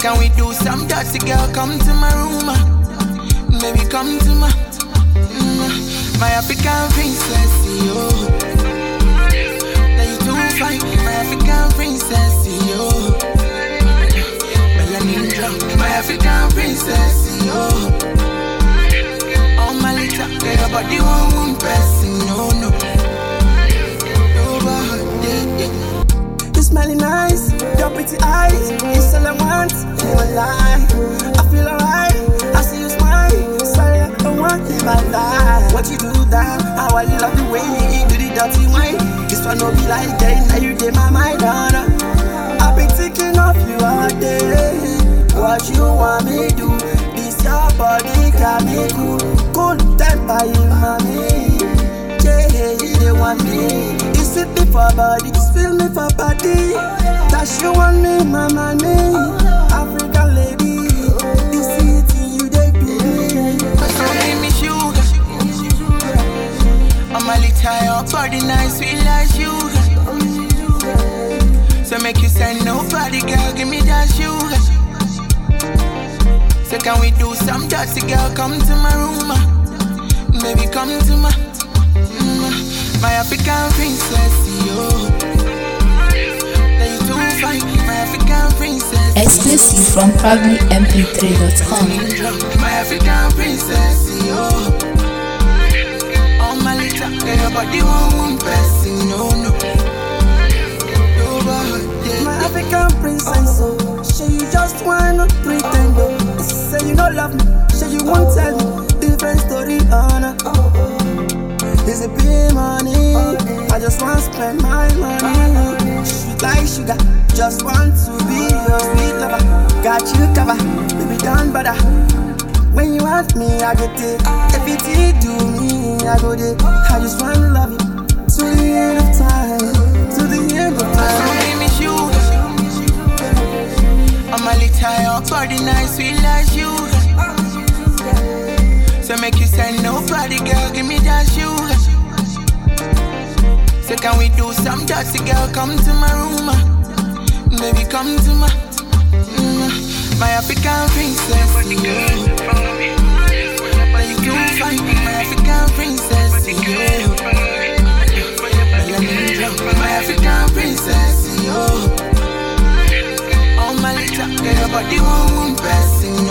can we do some dirty girl? Come to my room, maybe come to my African princess, yo. Now you too fine, my African princess, yo. Melanin drop, my African princess, yo. Oh my little girl, but the one person, no. You smelling nice, your pretty eyes, it's all I want in my life. I feel alright, I see you smile, sorry I don't want in my life. What you do that, how I love the way you do the dirty wine. This one no be like that, now you get my mind on. I've been thinking of you all day. What you want me do? This your body got me cool temper in mommy. Yeah, you want me. This fit me for body, this feel me for body. That you want me, mama me. African lady, this city you they be. So give me sugar. I'm a little your body nice, sweet like sugar. So make you send nobody, girl, give me that sugar. So can we do some dirty girl? Come to my room, maybe come to my African princess, yo. Now you too fine, my African princess. Exclusive from ProudlyMP3.com. My African princess, yo. Oh my little girl, but the one person, no. My African princess, oh. Say you just wanna pretend, oh. Say you don't love me, say you won't tell me. Different story, It's a big money, I just want to spend my money. Sweet like sugar, just want to be your sweet lover. Got you covered, baby don't bother. When you want me, I get it. If it do me, I go there. I just want to love you to the end of time, to the end of time. So give me sugar, I'm a little your body nice, sweet like sugar. So make you send nobody, girl, give me that sugar. So can we do some dirty girl? Come to my room, maybe come to my African princess, yo. Now you too fine, my African princess, yo. My African princess, yo. Oh my little girl, but the one person.